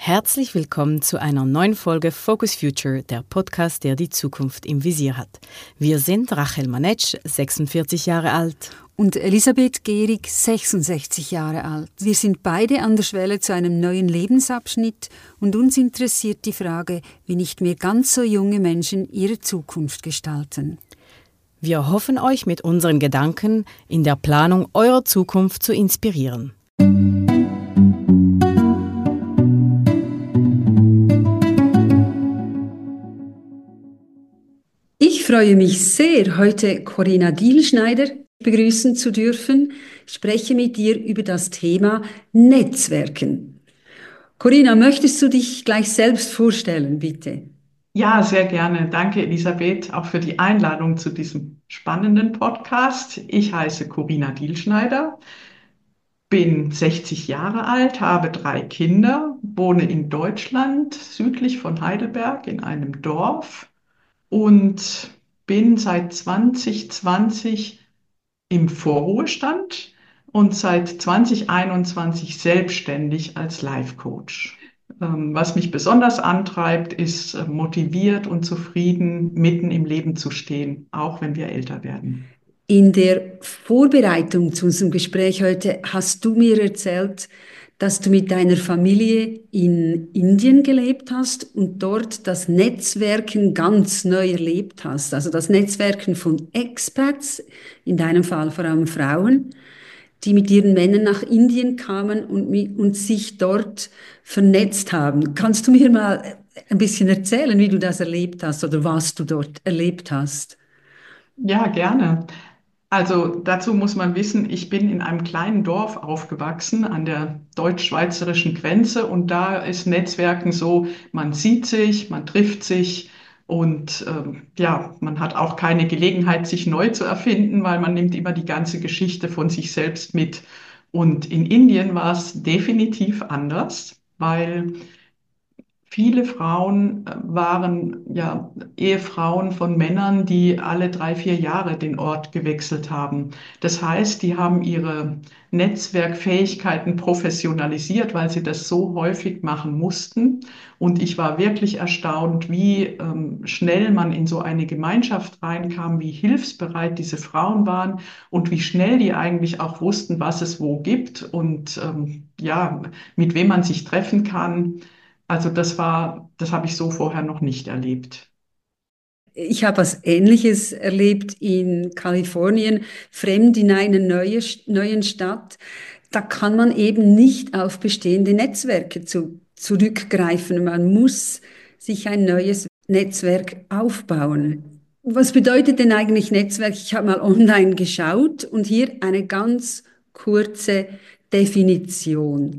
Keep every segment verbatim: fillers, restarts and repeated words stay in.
Herzlich willkommen zu einer neuen Folge Focus Future, der Podcast, der die Zukunft im Visier hat. Wir sind Rachel Manetsch, sechsundvierzig Jahre alt. Und Elisabeth Gehrig, sechsundsechzig Jahre alt. Wir sind beide an der Schwelle zu einem neuen Lebensabschnitt und uns interessiert die Frage, wie nicht mehr ganz so junge Menschen ihre Zukunft gestalten. Wir hoffen, euch mit unseren Gedanken in der Planung eurer Zukunft zu inspirieren. Ich freue mich sehr, heute Corinna Dielschneider begrüßen zu dürfen. Ich spreche mit dir über das Thema Netzwerken. Corinna, möchtest du dich gleich selbst vorstellen, bitte? Ja, sehr gerne. Danke, Elisabeth, auch für die Einladung zu diesem spannenden Podcast. Ich heiße Corinna Dielschneider, bin sechzig Jahre alt, habe drei Kinder, wohne in Deutschland, südlich von Heidelberg in einem Dorf und bin seit zwanzig zwanzig im Vorruhestand und seit zwanzig einundzwanzig selbstständig als Life Coach. Ähm, Was mich besonders antreibt, ist äh, motiviert und zufrieden, mitten im Leben zu stehen, auch wenn wir älter werden. In der Vorbereitung zu unserem Gespräch heute hast du mir erzählt, dass du mit deiner Familie in Indien gelebt hast und dort das Netzwerken ganz neu erlebt hast. Also das Netzwerken von Expats, in deinem Fall vor allem Frauen, die mit ihren Männern nach Indien kamen und, mi- und sich dort vernetzt haben. Kannst du mir mal ein bisschen erzählen, wie du das erlebt hast oder was du dort erlebt hast? Ja, gerne. Also dazu muss man wissen, ich bin in einem kleinen Dorf aufgewachsen an der deutsch-schweizerischen Grenze und da ist Netzwerken so, man sieht sich, man trifft sich und ähm, ja, man hat auch keine Gelegenheit, sich neu zu erfinden, weil man nimmt immer die ganze Geschichte von sich selbst mit. Und in Indien war es definitiv anders, weil viele Frauen äh, waren ja Ehefrauen von Männern, die alle drei, vier Jahre den Ort gewechselt haben. Das heißt, die haben ihre Netzwerkfähigkeiten professionalisiert, weil sie das so häufig machen mussten. Und ich war wirklich erstaunt, wie ähm, schnell man in so eine Gemeinschaft reinkam, wie hilfsbereit diese Frauen waren und wie schnell die eigentlich auch wussten, was es wo gibt und ähm, ja, mit wem man sich treffen kann. Also das war, das habe ich so vorher noch nicht erlebt. Ich habe was Ähnliches erlebt in Kalifornien, fremd in eine neue, neuen Stadt. Da kann man eben nicht auf bestehende Netzwerke zu, zurückgreifen. Man muss sich ein neues Netzwerk aufbauen. Was bedeutet denn eigentlich Netzwerk? Ich habe mal online geschaut und hier eine ganz kurze Definition.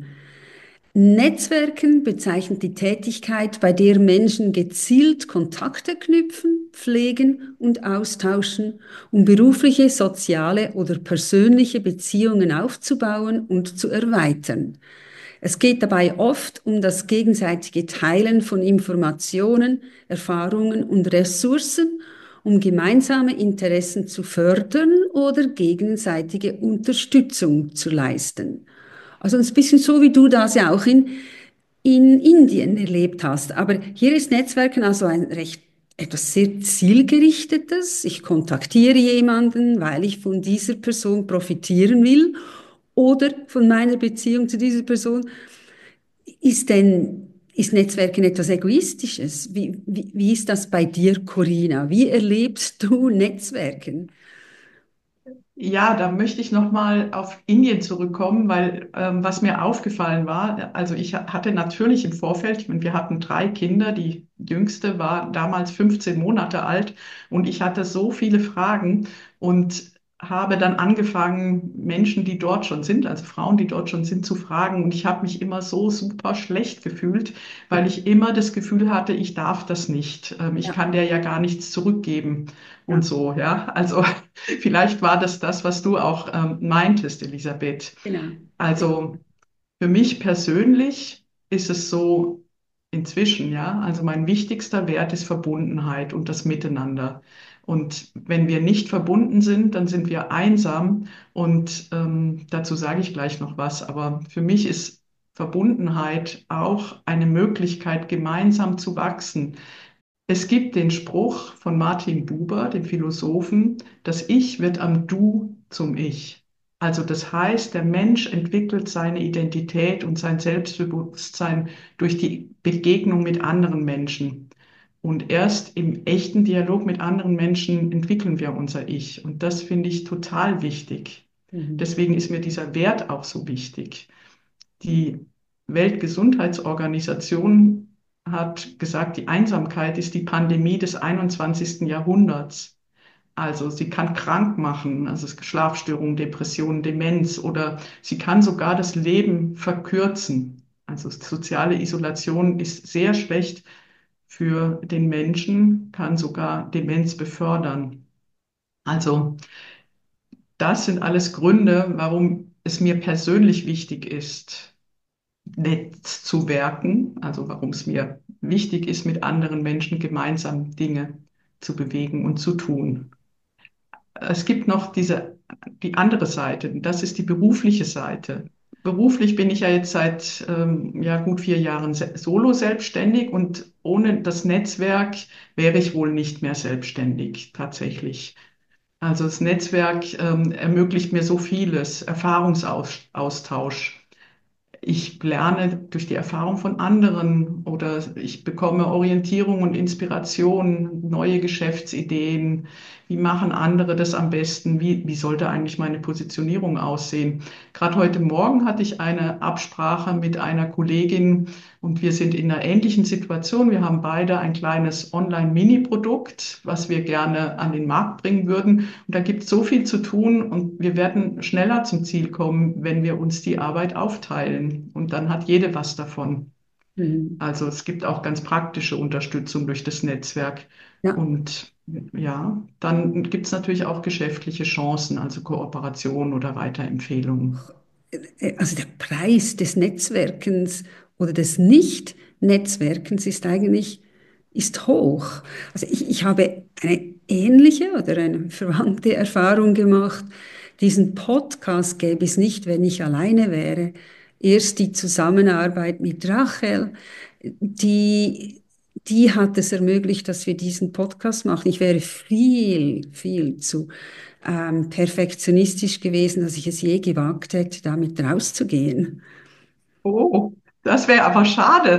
Netzwerken bezeichnet die Tätigkeit, bei der Menschen gezielt Kontakte knüpfen, pflegen und austauschen, um berufliche, soziale oder persönliche Beziehungen aufzubauen und zu erweitern. Es geht dabei oft um das gegenseitige Teilen von Informationen, Erfahrungen und Ressourcen, um gemeinsame Interessen zu fördern oder gegenseitige Unterstützung zu leisten. Also ein bisschen so, wie du das ja auch in, in Indien erlebt hast. Aber hier ist Netzwerken also ein recht etwas sehr zielgerichtetes. Ich kontaktiere jemanden, weil ich von dieser Person profitieren will oder von meiner Beziehung zu dieser Person. Ist denn, ist Netzwerken etwas Egoistisches? Wie, wie, wie ist das bei dir, Corinna? Wie erlebst du Netzwerken? Ja, da möchte ich nochmal auf Indien zurückkommen, weil ähm, was mir aufgefallen war, also ich ha- hatte natürlich im Vorfeld, ich meine, wir hatten drei Kinder, die jüngste war damals fünfzehn Monate alt und ich hatte so viele Fragen und habe dann angefangen, Menschen, die dort schon sind, also Frauen, die dort schon sind, zu fragen und ich habe mich immer so super schlecht gefühlt, weil ich immer das Gefühl hatte, ich darf das nicht, ähm, ich Ja, kann der ja gar nichts zurückgeben ja, und so, ja, also vielleicht war das das, was du auch ähm, meintest, Elisabeth. genau. Also für mich persönlich ist es so inzwischen, ja, also mein wichtigster Wert ist Verbundenheit und das Miteinander. Und wenn wir nicht verbunden sind, dann sind wir einsam. Und ähm, dazu sage ich gleich noch was. Aber für mich ist Verbundenheit auch eine Möglichkeit, gemeinsam zu wachsen. Es gibt den Spruch von Martin Buber, dem Philosophen: Das Ich wird am Du zum Ich. Also das heißt, der Mensch entwickelt seine Identität und sein Selbstbewusstsein durch die Begegnung mit anderen Menschen. Und erst im echten Dialog mit anderen Menschen entwickeln wir unser Ich. Und das finde ich total wichtig. Mhm. Deswegen ist mir dieser Wert auch so wichtig. Die Weltgesundheitsorganisation hat gesagt, die Einsamkeit ist die Pandemie des einundzwanzigsten Jahrhunderts. Also sie kann krank machen, also Schlafstörungen, Depressionen, Demenz, oder sie kann sogar das Leben verkürzen. Also soziale Isolation ist sehr schlecht für den Menschen, kann sogar Demenz befördern. Also das sind alles Gründe, warum es mir persönlich wichtig ist, Netzwerken, also warum es mir wichtig ist, mit anderen Menschen gemeinsam Dinge zu bewegen und zu tun. Es gibt noch diese, die andere Seite, und das ist die berufliche Seite. Beruflich bin ich ja jetzt seit ähm, ja, gut vier Jahren se- solo selbstständig, und ohne das Netzwerk wäre ich wohl nicht mehr selbstständig, tatsächlich. Also das Netzwerk ähm, ermöglicht mir so vieles, Erfahrungsaustausch. Ich lerne durch die Erfahrung von anderen, oder ich bekomme Orientierung und Inspiration, neue Geschäftsideen. Wie machen andere das am besten? Wie, wie sollte eigentlich meine Positionierung aussehen? Gerade heute Morgen hatte ich eine Absprache mit einer Kollegin, und wir sind in einer ähnlichen Situation. Wir haben beide ein kleines Online-Mini-Produkt, was wir gerne an den Markt bringen würden. Und da gibt es so viel zu tun, und wir werden schneller zum Ziel kommen, wenn wir uns die Arbeit aufteilen. Und dann hat jede was davon. Mhm. Also es gibt auch ganz praktische Unterstützung durch das Netzwerk. Ja. Und ja, dann gibt es natürlich auch geschäftliche Chancen, also Kooperation oder Weiterempfehlungen. Also der Preis des Netzwerkens oder des Nicht-Netzwerkens ist eigentlich ist hoch. Also ich, ich habe eine ähnliche oder eine verwandte Erfahrung gemacht. Diesen Podcast gäbe es nicht, wenn ich alleine wäre. Erst die Zusammenarbeit mit Rachel, die, die hat es ermöglicht, dass wir diesen Podcast machen. Ich wäre viel, viel zu ähm, perfektionistisch gewesen, dass ich es je gewagt hätte, damit rauszugehen. Oh, das wäre aber schade.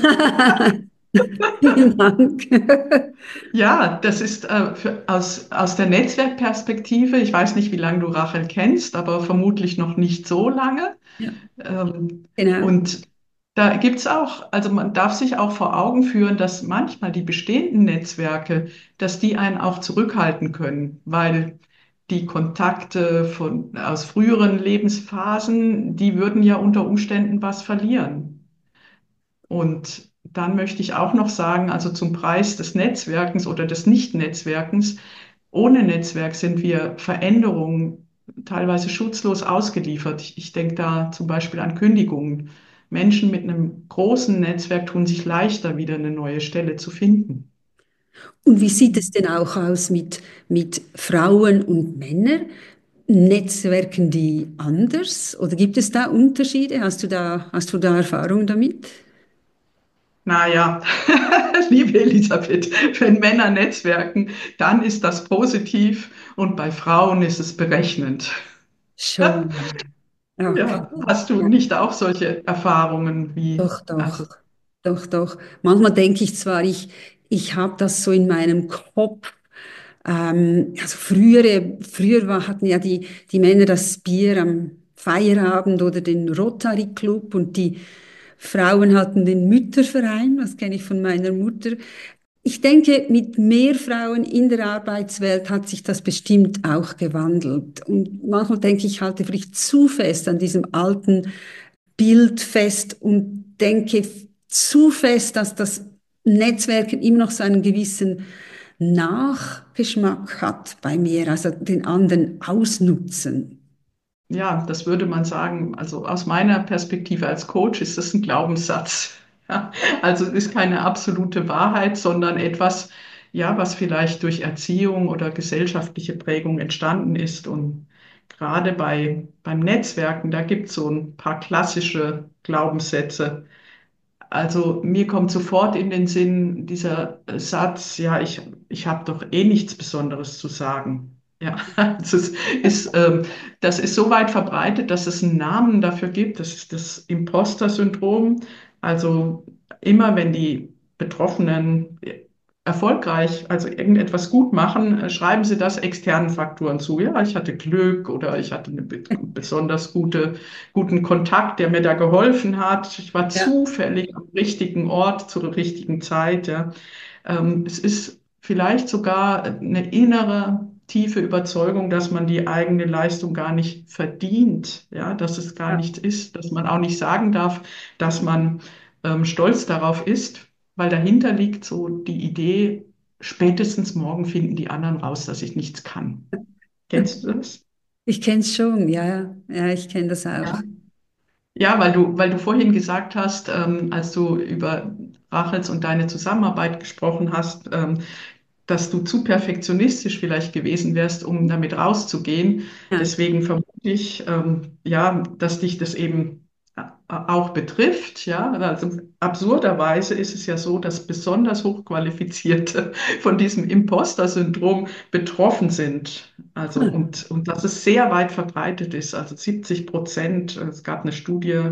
Vielen Dank. Ja, das ist äh, für, aus, aus der Netzwerkperspektive, ich weiß nicht, wie lange du Rachel kennst, aber vermutlich noch nicht so lange. Ja, Ähm, genau. und da gibt's auch, also man darf sich auch vor Augen führen, dass manchmal die bestehenden Netzwerke, dass die einen auch zurückhalten können, weil die Kontakte von, aus früheren Lebensphasen, die würden ja unter Umständen was verlieren. Und dann möchte ich auch noch sagen, also zum Preis des Netzwerkens oder des Nicht-Netzwerkens: Ohne Netzwerk sind wir Veränderungen teilweise schutzlos ausgeliefert. Ich, ich denke da zum Beispiel an Kündigungen. Menschen mit einem großen Netzwerk tun sich leichter, wieder eine neue Stelle zu finden. Und wie sieht es denn auch aus mit, mit Frauen und Männern? Netzwerken die anders oder gibt es da Unterschiede? Hast du da, hast du da Erfahrung damit? Naja, liebe Elisabeth, wenn Männer netzwerken, dann ist das positiv, und bei Frauen ist es berechnend. Schon. Okay. Ja, hast du nicht auch solche Erfahrungen wie, Doch, doch, also, doch, doch. Manchmal denke ich zwar, ich, ich habe das so in meinem Kopf. Ähm, also frühere, früher war, hatten ja die, die Männer das Bier am Feierabend oder den Rotary Club, und die Frauen hatten den Mütterverein, das kenne ich von meiner Mutter. Ich denke, mit mehr Frauen in der Arbeitswelt hat sich das bestimmt auch gewandelt. Und manchmal denke ich, ich halte vielleicht zu fest an diesem alten Bild fest und denke zu fest, dass das Netzwerken immer noch so einen gewissen Nachgeschmack hat bei mir, also den anderen ausnutzen. ja, das würde man sagen, also aus meiner Perspektive als Coach ist das ein Glaubenssatz. Ja, also es ist keine absolute Wahrheit, sondern etwas, ja, was vielleicht durch Erziehung oder gesellschaftliche Prägung entstanden ist. Und gerade bei, beim Netzwerken, da gibt es so ein paar klassische Glaubenssätze. Also mir kommt sofort in den Sinn dieser Satz, ja, ich, ich habe doch eh nichts Besonderes zu sagen. Ja, das ist, ist, ähm, das ist so weit verbreitet, dass es einen Namen dafür gibt. Das ist das Imposter-Syndrom. Also immer wenn die Betroffenen erfolgreich, also irgendetwas gut machen, äh, schreiben sie das externen Faktoren zu. Ja, ich hatte Glück oder ich hatte einen be- besonders gute, guten Kontakt, der mir da geholfen hat. Ich war Ja, zufällig am richtigen Ort zur richtigen Zeit. Ja. Ähm, es ist vielleicht sogar eine innere tiefe Überzeugung, dass man die eigene Leistung gar nicht verdient, ja, dass es gar ja, nichts ist, dass man auch nicht sagen darf, dass man ähm, stolz darauf ist, weil dahinter liegt so die Idee, spätestens morgen finden die anderen raus, dass ich nichts kann. Kennst du das? ich kenne es schon, ja, ja, ja, ich kenne das auch. Ja. Ja, weil du, weil du vorhin gesagt hast, ähm, als du über Rachels und deine Zusammenarbeit gesprochen hast, ähm, dass du zu perfektionistisch vielleicht gewesen wärst, um damit rauszugehen. Ja, Deswegen vermute ich, ähm, ja, dass dich das eben äh, auch betrifft. Ja, also absurderweise ist es ja so, dass besonders Hochqualifizierte von diesem Imposter-Syndrom betroffen sind. Also und, und dass es sehr weit verbreitet ist. Also siebzig Prozent, es gab eine Studie,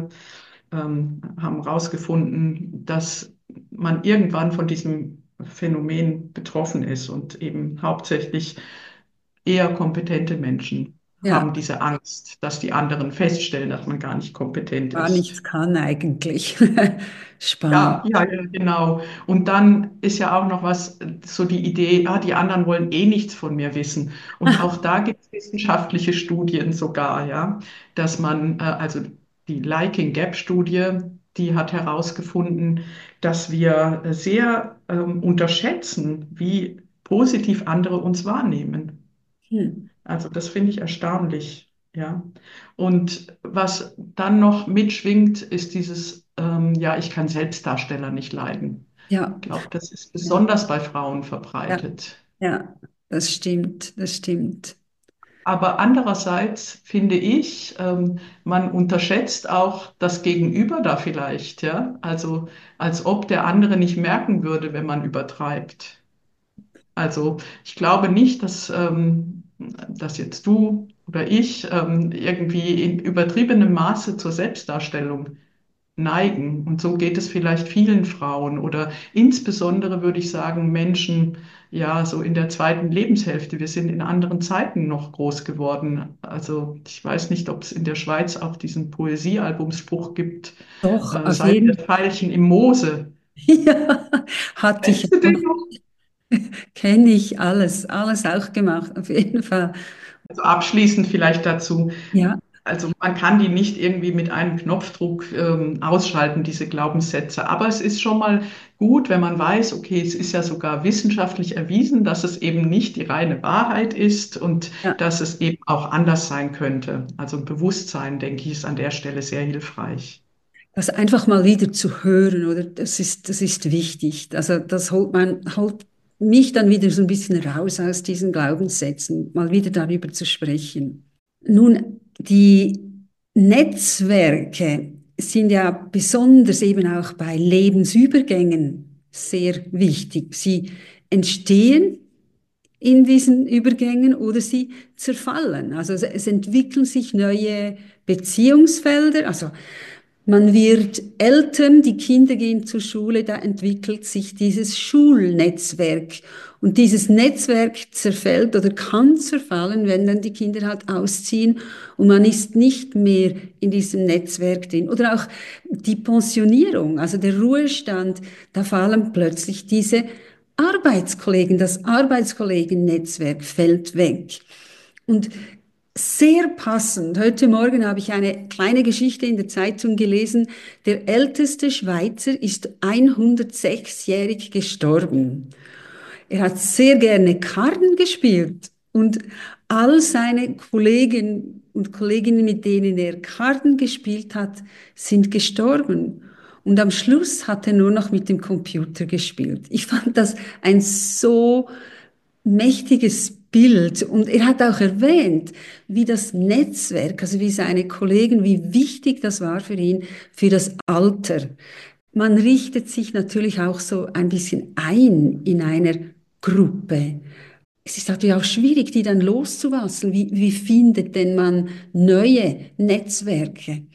ähm, haben herausgefunden, dass man irgendwann von diesem Phänomen betroffen ist und eben hauptsächlich eher kompetente Menschen ja, haben diese Angst, dass die anderen feststellen, dass man gar nicht kompetent gar nichts ist. kann eigentlich. Spannend. Ja, ja, ja, genau. Und dann ist ja auch noch was, so die Idee, ah, die anderen wollen eh nichts von mir wissen. Und auch da gibt es wissenschaftliche Studien sogar, ja, dass man, äh, also die Liking Gap Studie, die hat herausgefunden, dass wir sehr ähm, unterschätzen, wie positiv andere uns wahrnehmen. Hm. Also das finde ich erstaunlich, ja. Und was dann noch mitschwingt, ist dieses, ähm, ja, ich kann Selbstdarsteller nicht leiden. Ja, Ich glaube, das ist ja, besonders bei Frauen ja, verbreitet. ja, das stimmt, das stimmt. Aber andererseits finde ich, ähm, man unterschätzt auch das Gegenüber da vielleicht, ja. Also als ob der andere nicht merken würde, wenn man übertreibt. Also ich glaube nicht, dass, ähm, dass jetzt du oder ich ähm, irgendwie in übertriebenem Maße zur Selbstdarstellung neigen. Und so geht es vielleicht vielen Frauen oder insbesondere würde ich sagen Menschen, ja, so in der zweiten Lebenshälfte. Wir sind in anderen Zeiten noch groß geworden. Also ich weiß nicht, ob es in der Schweiz auch diesen Poesiealbumspruch gibt, Doch, äh, auf seid ihr jeden Veilchen im Moose. Fall. Ja, hatte ich Kennst du den auch, noch? kenne ich alles, alles auch gemacht, auf jeden Fall. Also abschließend vielleicht dazu. Ja, Also man kann die nicht irgendwie mit einem Knopfdruck ähm, ausschalten, diese Glaubenssätze. Aber es ist schon mal gut, wenn man weiß, okay, es ist ja sogar wissenschaftlich erwiesen, dass es eben nicht die reine Wahrheit ist und ja. dass es eben auch anders sein könnte. Also ein Bewusstsein, denke ich, ist an der Stelle sehr hilfreich. Das einfach mal wieder zu hören, oder? Das ist, das ist wichtig. Also das holt man, holt mich dann wieder so ein bisschen raus aus diesen Glaubenssätzen, mal wieder darüber zu sprechen. Nun, die Netzwerke sind ja besonders eben auch bei Lebensübergängen sehr wichtig. Sie entstehen in diesen Übergängen oder sie zerfallen. Also es, es entwickeln sich neue Beziehungsfelder. Also man wird Eltern, die Kinder gehen zur Schule, da entwickelt sich dieses Schulnetzwerk. Und dieses Netzwerk zerfällt oder kann zerfallen, wenn dann die Kinder halt ausziehen und man ist nicht mehr in diesem Netzwerk drin. Oder auch die Pensionierung, also der Ruhestand, da fallen plötzlich diese Arbeitskollegen, das Arbeitskollegennetzwerk fällt weg. Und sehr passend. Heute Morgen habe ich eine kleine Geschichte in der Zeitung gelesen. Der älteste Schweizer ist hundertsechsjährig gestorben. Er hat sehr gerne Karten gespielt und all seine Kollegen und Kolleginnen, mit denen er Karten gespielt hat, sind gestorben. Und am Schluss hat er nur noch mit dem Computer gespielt. Ich fand das ein so mächtiges Bild. Und er hat auch erwähnt, wie das Netzwerk, also wie seine Kollegen, wie wichtig das war für ihn, für das Alter. Man richtet sich natürlich auch so ein bisschen ein in einer Gruppe. Es ist natürlich auch schwierig, die dann loszuwassen. Wie, wie findet denn man neue Netzwerke?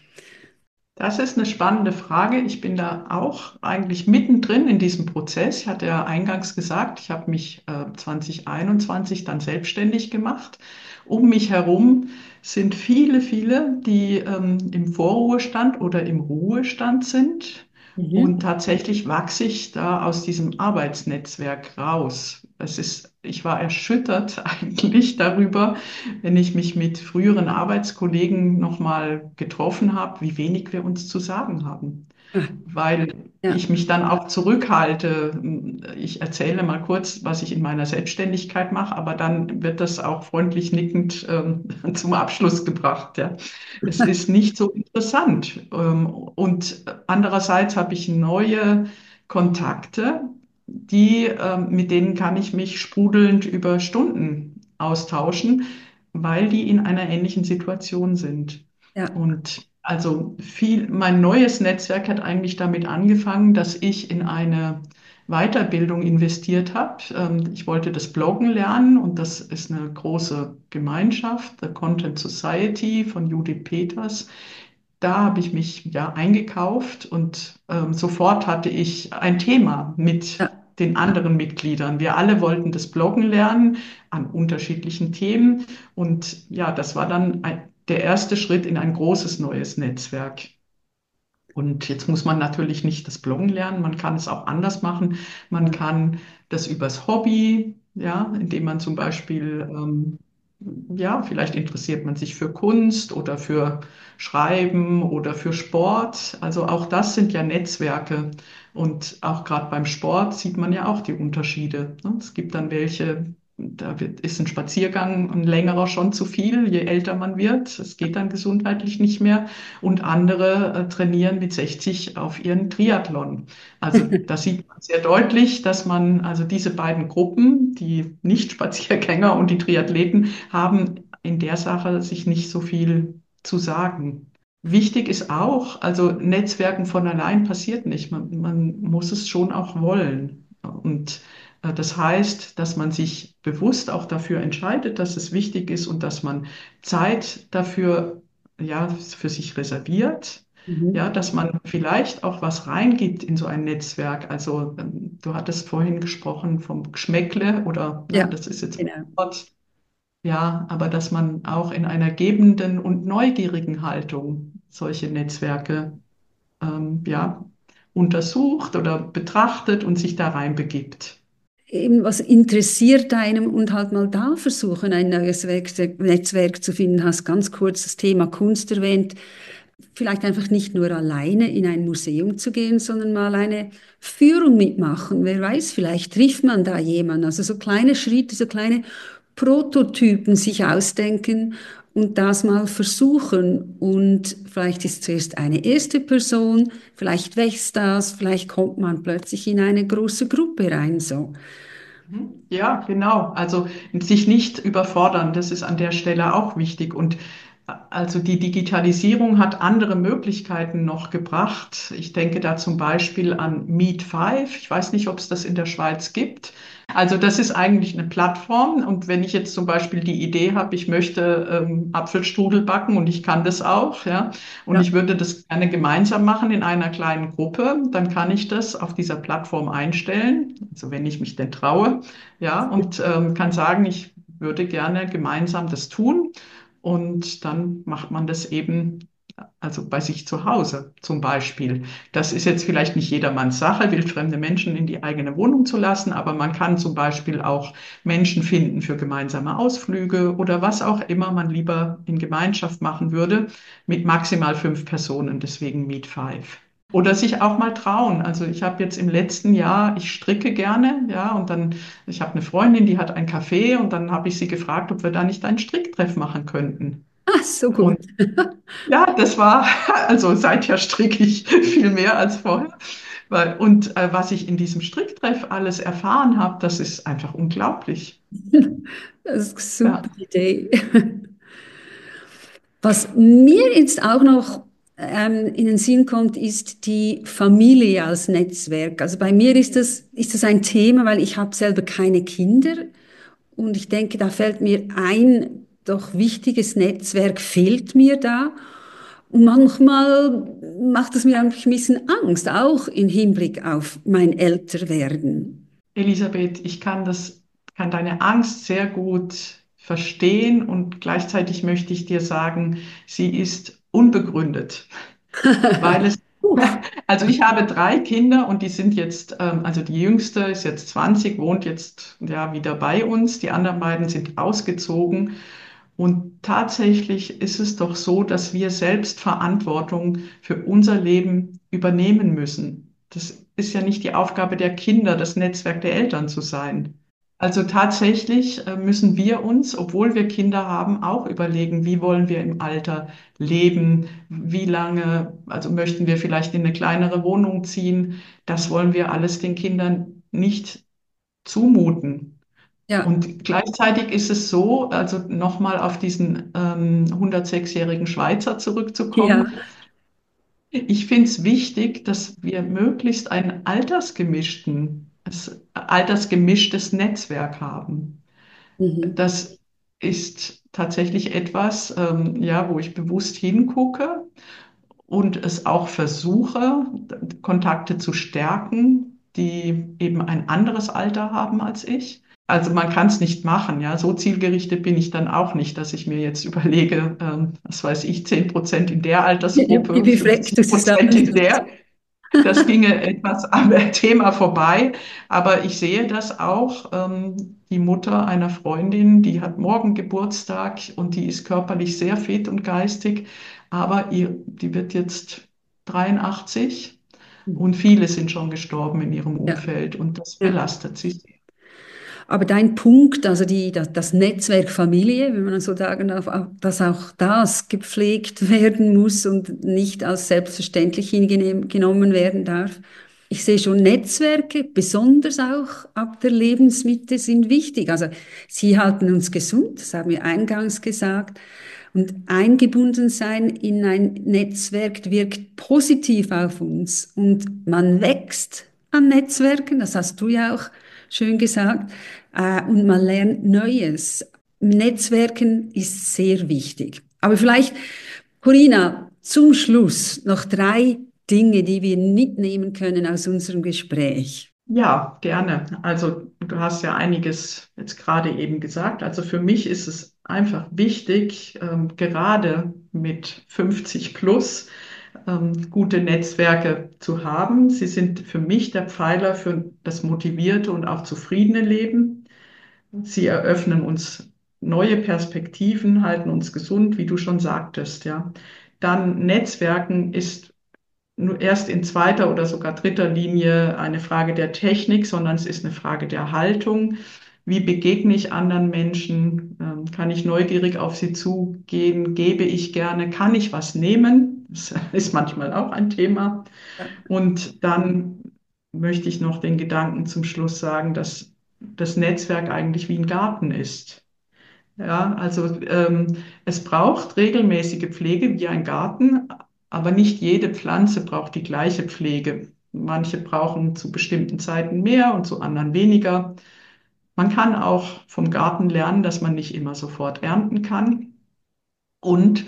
Das ist eine spannende Frage. Ich bin da auch eigentlich mittendrin in diesem Prozess. Ich hatte ja eingangs gesagt, ich habe mich äh, zwanzig einundzwanzig dann selbstständig gemacht. Um mich herum sind viele, viele, die ähm, im Vorruhestand oder im Ruhestand sind. Und Mhm. tatsächlich wachse ich da aus diesem Arbeitsnetzwerk raus. Es ist, ich war erschüttert eigentlich darüber, wenn ich mich mit früheren Arbeitskollegen nochmal getroffen habe, wie wenig wir uns zu sagen haben. Ah, Weil ja. ich mich dann auch zurückhalte. Ich erzähle mal kurz, was ich in meiner Selbstständigkeit mache, aber dann wird das auch freundlich nickend ähm, zum Abschluss gebracht. Ja. Es ist nicht so interessant. Ähm, und andererseits habe ich neue Kontakte, die, ähm, mit denen kann ich mich sprudelnd über Stunden austauschen, weil die in einer ähnlichen Situation sind. Ja. Und also viel, mein neues Netzwerk hat eigentlich damit angefangen, dass ich in eine Weiterbildung investiert habe. Ähm, Ich wollte das Bloggen lernen und das ist eine große Gemeinschaft, The Content Society von Judith Peters. Da habe ich mich ja eingekauft und ähm, sofort hatte ich ein Thema mit Ja. den anderen Mitgliedern. Wir alle wollten das Bloggen lernen an unterschiedlichen Themen und ja, das war dann ein, der erste Schritt in ein großes neues Netzwerk. Und jetzt muss man natürlich nicht das Bloggen lernen, man kann es auch anders machen. Man kann das übers Hobby, ja, indem man zum Beispiel, ähm, ja, vielleicht interessiert man sich für Kunst oder für Schreiben oder für Sport. Also auch das sind ja Netzwerke. Und auch gerade beim Sport sieht man ja auch die Unterschiede, ne? Es gibt dann welche, da wird, ist ein Spaziergang ein längerer schon zu viel, je älter man wird. Es geht dann gesundheitlich nicht mehr und andere äh, trainieren mit sechzig auf ihren Triathlon. Also da sieht man sehr deutlich, dass man, also diese beiden Gruppen, die Nicht-Spaziergänger und die Triathleten, haben in der Sache sich nicht so viel zu sagen. Wichtig ist auch, also Netzwerken von allein passiert nicht. Man, man muss es schon auch wollen. Und äh, das heißt, dass man sich bewusst auch dafür entscheidet, dass es wichtig ist und dass man Zeit dafür ja, für sich reserviert. Ja, Mhm. dass man vielleicht auch was reingibt in so ein Netzwerk. Also ähm, du hattest vorhin gesprochen vom Geschmäckle oder ne, Ja, das ist jetzt ein genau. Wort. Ja, aber dass man auch in einer gebenden und neugierigen Haltung solche Netzwerke ähm, ja, untersucht oder betrachtet und sich da reinbegibt. Eben, was interessiert einem und halt mal da versuchen, ein neues Werk, Netzwerk zu finden. Hast ganz kurz das Thema Kunst erwähnt. Vielleicht einfach nicht nur alleine in ein Museum zu gehen, sondern mal eine Führung mitmachen. Wer weiß, vielleicht trifft man da jemanden. Also so kleine Schritte, so kleine Prototypen sich ausdenken und das mal versuchen. Und vielleicht ist zuerst eine erste Person, vielleicht wächst das, vielleicht kommt man plötzlich in eine große Gruppe rein, so. Mhm. Ja, genau. Also sich nicht überfordern, das ist an der Stelle auch wichtig. Und äh, also die Digitalisierung hat andere Möglichkeiten noch gebracht. Ich denke da zum Beispiel an Meet Five. Ich weiß nicht, ob es das in der Schweiz gibt. Also das ist eigentlich eine Plattform. Und wenn ich jetzt zum Beispiel die Idee habe, ich möchte ähm, Apfelstrudel backen und ich kann das auch, ja, und Ja. ich würde das gerne gemeinsam machen in einer kleinen Gruppe, dann kann ich das auf dieser Plattform einstellen, also wenn ich mich denn traue, ja, und ähm, kann sagen, ich würde gerne gemeinsam das tun. Und dann macht man das eben, also bei sich zu Hause zum Beispiel. Das ist jetzt vielleicht nicht jedermanns Sache, wildfremde Menschen in die eigene Wohnung zu lassen, aber man kann zum Beispiel auch Menschen finden für gemeinsame Ausflüge oder was auch immer man lieber in Gemeinschaft machen würde, mit maximal fünf Personen, deswegen Meet Five. Oder sich auch mal trauen. Also ich habe jetzt im letzten Jahr, ich stricke gerne, ja, und dann, ich habe eine Freundin, die hat ein Café und dann habe ich sie gefragt, ob wir da nicht einen Stricktreff machen könnten. Ah, so Und gut. ja, das war, also seither stricke ich viel mehr als vorher. Weil, und äh, was ich in diesem Stricktreff alles erfahren habe, das ist einfach unglaublich. Das ist eine Ja. super Idee. Was mir jetzt auch noch ähm, in den Sinn kommt, ist die Familie als Netzwerk. Also bei mir ist das, ist das ein Thema, weil ich habe selber keine Kinder und ich denke, da fällt mir ein doch wichtiges Netzwerk fehlt mir da. Und manchmal macht es mir einfach ein bisschen Angst, auch im Hinblick auf mein Älterwerden. Elisabeth, ich kann das, kann deine Angst sehr gut verstehen und gleichzeitig möchte ich dir sagen, sie ist unbegründet, weil es, Uff, also ich habe drei Kinder und die sind jetzt, ähm, also die jüngste ist jetzt zwanzig, wohnt jetzt ja wieder bei uns, die anderen beiden sind ausgezogen und tatsächlich ist es doch so, dass wir selbst Verantwortung für unser Leben übernehmen müssen. Das ist ja nicht die Aufgabe der Kinder, das Netzwerk der Eltern zu sein. Also tatsächlich äh, müssen wir uns, obwohl wir Kinder haben, auch überlegen, wie wollen wir im Alter leben, wie lange, also möchten wir vielleicht in eine kleinere Wohnung ziehen. Das wollen wir alles den Kindern nicht zumuten. ja, Und gleichzeitig ist es so, also nochmal auf diesen ähm, hundertsechsjährigen Schweizer ja, zurückzukommen. Ich finde es wichtig, dass wir möglichst ein altersgemischten, das altersgemischtes Netzwerk haben. mhm, Das ist tatsächlich etwas, ähm, ja, wo ich bewusst hingucke und es auch versuche, Kontakte zu stärken, die eben ein anderes Alter haben als ich. Also man kann es nicht machen, ja. So zielgerichtet bin ich dann auch nicht, dass ich mir jetzt überlege, ähm, was weiß ich, zehn Prozent in der wie, Altersgruppe, wie frech fünfzig du Prozent in zusammensetzt. der. Das ginge etwas am Thema vorbei, aber ich sehe das auch. Ähm, die Mutter einer Freundin, die hat morgen Geburtstag und die ist körperlich sehr fit und geistig, aber ihr, die wird jetzt dreiundachtzig und viele sind schon gestorben in ihrem Ja, Umfeld und das ja. belastet sie. Aber dein Punkt, also die, das, das Netzwerk Familie, wenn man so sagen darf, auch- dass auch das gepflegt werden muss und nicht als selbstverständlich hingenommen werden darf. Ich sehe schon, Netzwerke, besonders auch ab der Lebensmitte, sind wichtig. Also sie halten uns gesund, das haben wir eingangs gesagt. Und eingebunden sein in ein Netzwerk wirkt positiv auf uns. Und man wächst an Netzwerken, das hast du ja auch schön gesagt, äh, und man lernt Neues. Netzwerken ist sehr wichtig. Aber vielleicht, Corina, zum Schluss noch drei Dinge, die wir mitnehmen können aus unserem Gespräch. Ja, gerne. Also du hast ja einiges jetzt gerade eben gesagt. Also für mich ist es einfach wichtig, ähm, gerade mit fünfzig plus ähm, gute Netzwerke zu haben. Sie sind für mich der Pfeiler für das motivierte und auch zufriedene Leben. Sie eröffnen uns neue Perspektiven, halten uns gesund, wie du schon sagtest, ja. Dann Netzwerken ist nur erst in zweiter oder sogar dritter Linie eine Frage der Technik, sondern es ist eine Frage der Haltung. Wie begegne ich anderen Menschen? Ähm, Kann ich neugierig auf sie zugehen? Gebe ich gerne? Kann ich was nehmen? Das ist manchmal auch ein Thema. Und dann möchte ich noch den Gedanken zum Schluss sagen, dass das Netzwerk eigentlich wie ein Garten ist. Ja, also ähm, es braucht regelmäßige Pflege wie ein Garten, aber nicht jede Pflanze braucht die gleiche Pflege. Manche brauchen zu bestimmten Zeiten mehr und zu anderen weniger. Man kann auch vom Garten lernen, dass man nicht immer sofort ernten kann und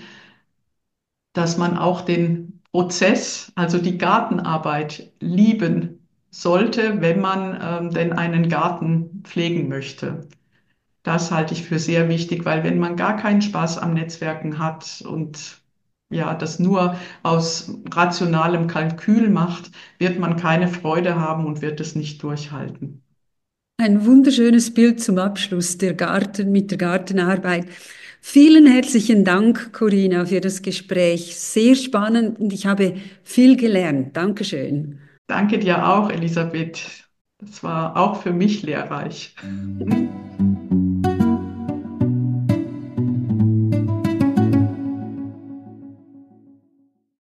dass man auch den Prozess, also die Gartenarbeit lieben sollte, wenn man ähm, denn einen Garten pflegen möchte. Das halte ich für sehr wichtig, weil wenn man gar keinen Spaß am Netzwerken hat und ja, das nur aus rationalem Kalkül macht, wird man keine Freude haben und wird es nicht durchhalten. Ein wunderschönes Bild zum Abschluss der Garten mit der Gartenarbeit. Vielen herzlichen Dank, Corina, für das Gespräch. Sehr spannend und ich habe viel gelernt. Dankeschön. Danke dir auch, Elisabeth. Das war auch für mich lehrreich.